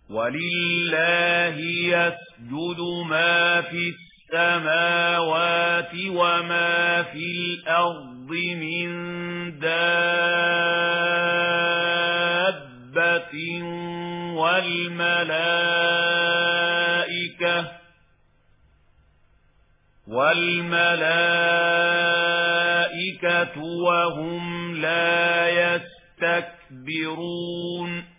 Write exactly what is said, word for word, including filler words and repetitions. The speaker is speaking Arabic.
وَلِلَّهِ يَسْجُدُ مَا فِي السَّمَاوَاتِ وَمَا فِي الْأَرْضِ مِن دَابَّةٍ وَالْمَلَائِكَةُ وَالْمَلَائِكَةُ وَهُمْ لَا يَسْتَكْبِرُونَ